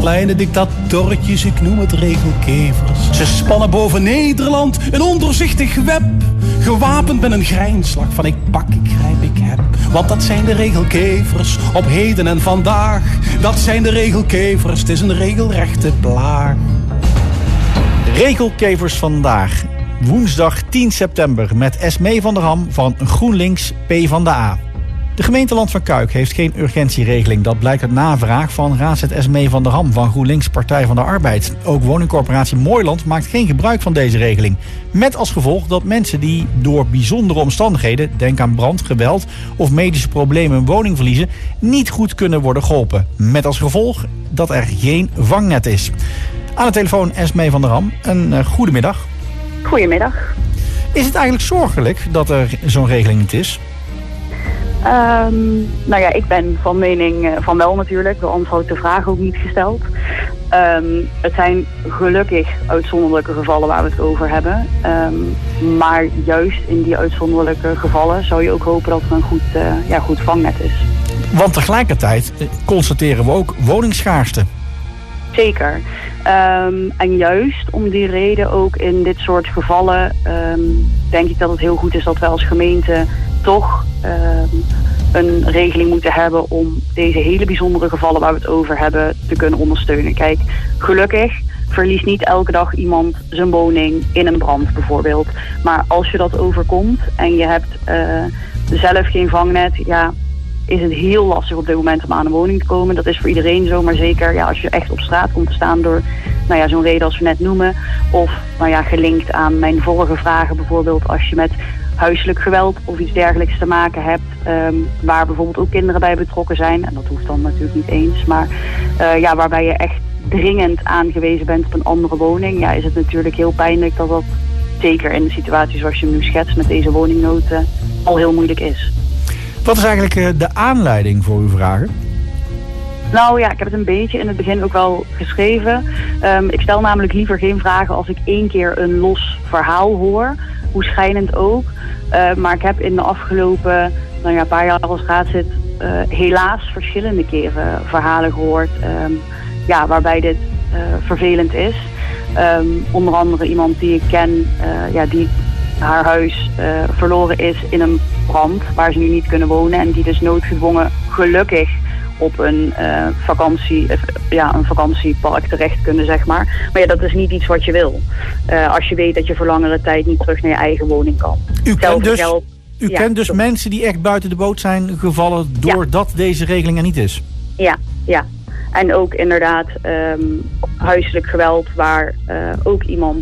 Kleine dictatortjes, ik noem het regelkevers. Ze spannen boven Nederland een ondoorzichtig web. Gewapend met een grijnslach van ik pak, ik grijp, ik heb. Want dat zijn de regelkevers op heden en vandaag. Dat zijn de regelkevers, het is een regelrechte plaag. Regelkevers vandaag. Woensdag 10 september met Esmee van der Ham van GroenLinks PvdA. De gemeente Land van Cuijk heeft geen urgentieregeling. Dat blijkt uit navraag van raadslid Esmee van der Ham van GroenLinks Partij van de Arbeid. Ook woningcorporatie Mooiland maakt geen gebruik van deze regeling. Met als gevolg dat mensen die door bijzondere omstandigheden, denk aan brand, geweld of medische problemen een woning verliezen, niet goed kunnen worden geholpen. Met als gevolg dat er geen vangnet is. Aan de telefoon Esmee van der Ham. Een goedemiddag. Goedemiddag. Is het eigenlijk zorgelijk dat er zo'n regeling niet is? Nou ja, ik ben van mening van wel natuurlijk. Anders had ik de vraag ook niet gesteld. Het zijn gelukkig uitzonderlijke gevallen waar we het over hebben. Maar juist in die uitzonderlijke gevallen zou je ook hopen dat er een goed vangnet is. Want tegelijkertijd constateren we ook woningsschaarste. Zeker. En juist om die reden ook in dit soort gevallen denk ik dat het heel goed is dat wij als gemeente toch een regeling moeten hebben om deze hele bijzondere gevallen waar we het over hebben te kunnen ondersteunen. Kijk, gelukkig verliest niet elke dag iemand zijn woning in een brand bijvoorbeeld. Maar als je dat overkomt en je hebt zelf geen vangnet, ja, is het heel lastig op dit moment om aan een woning te komen. Dat is voor iedereen zo, maar zeker als je echt op straat komt te staan door zo'n reden als we net noemen. Of gelinkt aan mijn vorige vragen bijvoorbeeld als je met huiselijk geweld of iets dergelijks te maken hebt, waar bijvoorbeeld ook kinderen bij betrokken zijn. En dat hoeft dan natuurlijk niet eens, maar waarbij je echt dringend aangewezen bent op een andere woning, is het natuurlijk heel pijnlijk dat dat zeker in de situatie zoals je hem nu schetst met deze woningnood al heel moeilijk is. Wat is eigenlijk de aanleiding voor uw vragen? Nou ja, ik heb het een beetje in het begin ook wel geschreven. Ik stel namelijk liever geen vragen als ik 1 keer een los verhaal hoor, hoe schijnend ook. Maar ik heb in de afgelopen paar jaar als raadslid helaas verschillende keren verhalen gehoord waarbij dit vervelend is. Onder andere iemand die ik ken, die haar huis verloren is in een brand waar ze nu niet kunnen wonen en die dus noodgedwongen gelukkig op een vakantiepark terecht kunnen, zeg maar. Maar dat is niet iets wat je wil. Als je weet dat je voor langere tijd niet terug naar je eigen woning kan. U kent dus mensen die echt buiten de boot zijn gevallen doordat deze regeling er niet is? Ja. En ook inderdaad huiselijk geweld waar ook iemand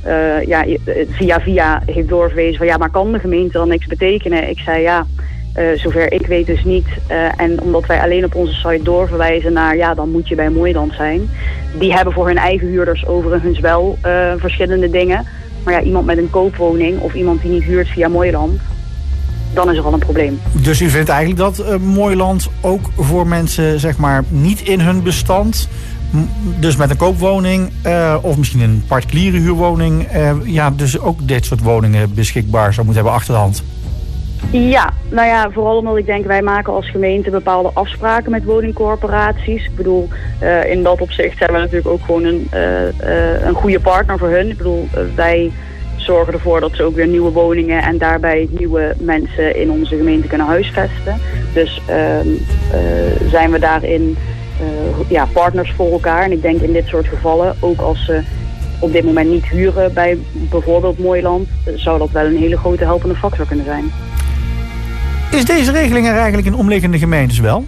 via heeft doorverwezen van maar kan de gemeente dan niks betekenen? Ik zei zover ik weet dus niet. En omdat wij alleen op onze site doorverwijzen naar dan moet je bij Mooiland zijn. Die hebben voor hun eigen huurders overigens wel verschillende dingen. Maar iemand met een koopwoning of iemand die niet huurt via Mooiland, dan is er al een probleem. Dus u vindt eigenlijk dat Mooiland ook voor mensen zeg maar niet in hun bestand, dus met een koopwoning of misschien een particuliere huurwoning, dus ook dit soort woningen beschikbaar zou moeten hebben achter de hand? Ja, vooral omdat ik denk wij maken als gemeente bepaalde afspraken met woningcorporaties. Ik bedoel, in dat opzicht zijn we natuurlijk ook gewoon een goede partner voor hun. Ik bedoel, wij zorgen ervoor dat ze ook weer nieuwe woningen en daarbij nieuwe mensen in onze gemeente kunnen huisvesten. Dus zijn we daarin partners voor elkaar. En ik denk in dit soort gevallen, ook als ze op dit moment niet huren bij bijvoorbeeld Mooiland, zou dat wel een hele grote helpende factor kunnen zijn. Is deze regeling er eigenlijk in omliggende gemeentes wel?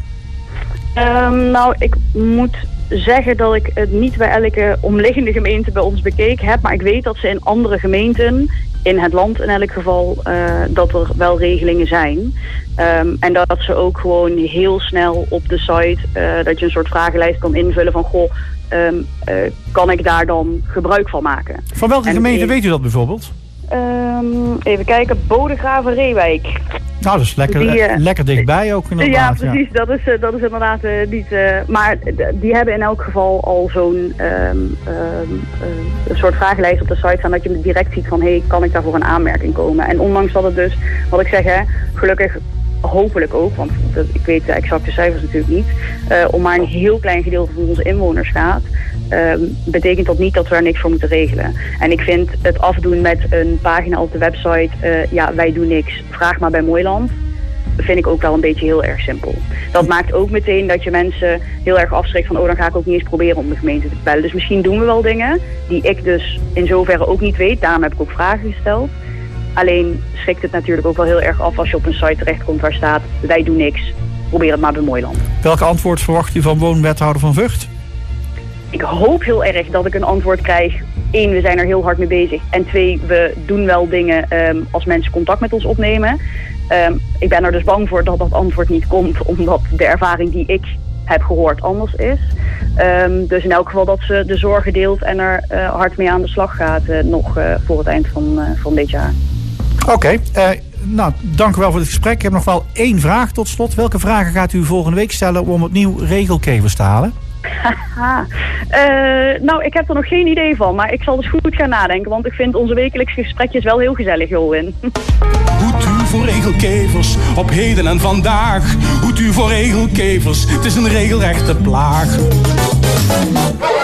Ik moet zeggen dat ik het niet bij elke omliggende gemeente bij ons bekeken heb. Maar ik weet dat ze in andere gemeenten, in het land in elk geval, dat er wel regelingen zijn. En dat ze ook gewoon heel snel op de site, dat je een soort vragenlijst kan invullen van kan ik daar dan gebruik van maken? Van welke gemeente weet u dat bijvoorbeeld? Even kijken, Bodegraven-Reewijk. Nou, dat is lekker dichtbij ook inderdaad. Ja, precies. Ja. Dat is inderdaad niet. Maar die hebben in elk geval al zo'n een soort vragenlijst op de site staan dat je direct ziet van kan ik daarvoor een aanmerking komen? En ondanks dat het dus, wat ik zeg, gelukkig hopelijk ook, want ik weet de exacte cijfers natuurlijk niet, om maar een heel klein gedeelte van onze inwoners gaat, betekent dat niet dat we er niks voor moeten regelen. En ik vind het afdoen met een pagina op de website, wij doen niks, vraag maar bij Mooiland, vind ik ook wel een beetje heel erg simpel. Dat maakt ook meteen dat je mensen heel erg afschrikt van, dan ga ik ook niet eens proberen om de gemeente te bellen. Dus misschien doen we wel dingen die ik dus in zoverre ook niet weet. Daarom heb ik ook vragen gesteld. Alleen schrikt het natuurlijk ook wel heel erg af als je op een site terechtkomt waar staat, wij doen niks, probeer het maar bij Mooiland. Welke antwoord verwacht u van woonwethouder Van Vught? Ik hoop heel erg dat ik een antwoord krijg. 1, we zijn er heel hard mee bezig. En 2, we doen wel dingen als mensen contact met ons opnemen. Ik ben er dus bang voor dat dat antwoord niet komt, omdat de ervaring die ik heb gehoord anders is. Dus in elk geval dat ze de zorgen deelt en er hard mee aan de slag gaat nog voor het eind van dit jaar. Oké, dank u wel voor het gesprek. Ik heb nog wel 1 vraag tot slot. Welke vragen gaat u volgende week stellen om opnieuw regelkevers te halen? Ik heb er nog geen idee van, maar ik zal dus goed gaan nadenken, want ik vind onze wekelijkse gesprekjes wel heel gezellig, Jolwin. Hoed u voor regelkevers op heden en vandaag. Hoed u voor regelkevers, het is een regelrechte plaag.